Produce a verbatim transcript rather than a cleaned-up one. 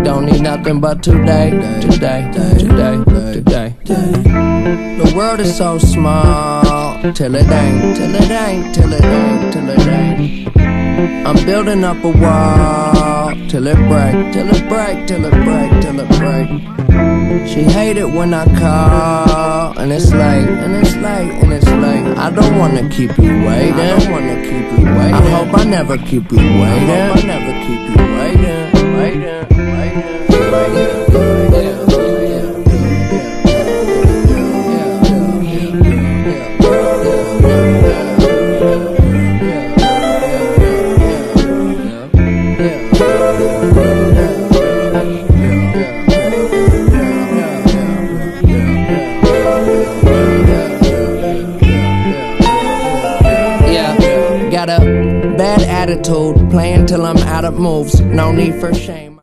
don't need nothing but today, today, today, today. The world is so small, till it ain't, till it ain't, till it ain't, till it ain't. I'm building up a wall, till it break, till it break, till it break, till it break. She hate it when I call, and it's late, and it's late, and it's late. I don't wanna keep you waiting, I don't wanna keep you waiting. I hope I never keep you waiting, I hope I never keep you waiting, waiting, waiting, waiting. Got a bad attitude, playing till I'm out of moves. No need for shame.